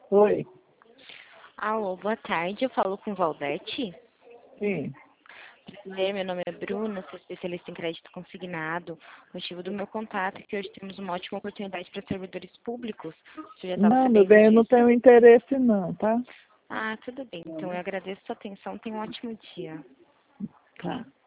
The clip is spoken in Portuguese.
Oi, Alô, boa tarde. Eu falo com Valdete. sim. Meu nome é Bruna, sou especialista em crédito consignado. O motivo do meu contato é que hoje temos uma ótima oportunidade para servidores públicos. Você já estava Não, meu sabendo bem, eu não disso? tenho interesse não, tá? Ah, tudo bem. Então eu agradeço a sua atenção. Tenha um ótimo dia. Tá.